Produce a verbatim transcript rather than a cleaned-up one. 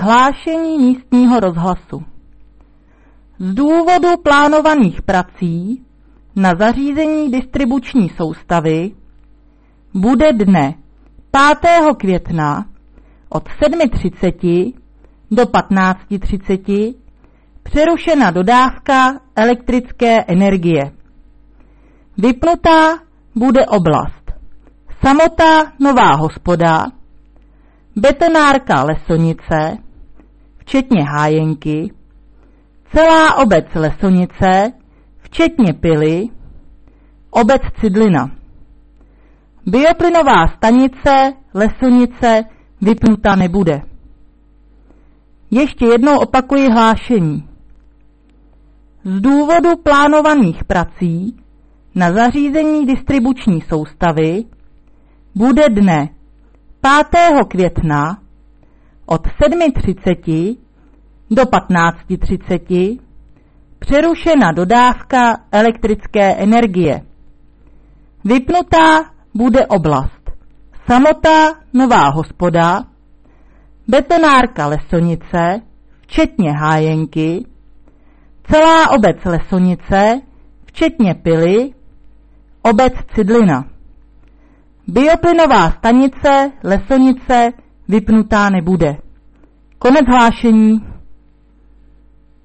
Hlášení místního rozhlasu. Z důvodu plánovaných prací na zařízení distribuční soustavy bude dne pátého května od sedmi třicet do patnácti třicet přerušena dodávka elektrické energie. Vypnutá bude oblast Samota Nová Hospoda, Betonárka Lesonice, včetně Hájenky, celá obec Lesonice, včetně Pily, obec Cidlina. Bioplynová stanice Lesonice vypnuta nebude. Ještě jednou opakuji hlášení. Z důvodu plánovaných prací na zařízení distribuční soustavy bude dne pátého května od sedmi třicet do patnácti třicet přerušena dodávka elektrické energie. Vypnutá bude oblast Samota Nová Hospoda, Betonárka Lesonice, včetně Hájenky, celá obec Lesonice, včetně Pily, obec Cidlina. Bioplynová stanice Lesonice vypnutá nebude. Konec hlášení.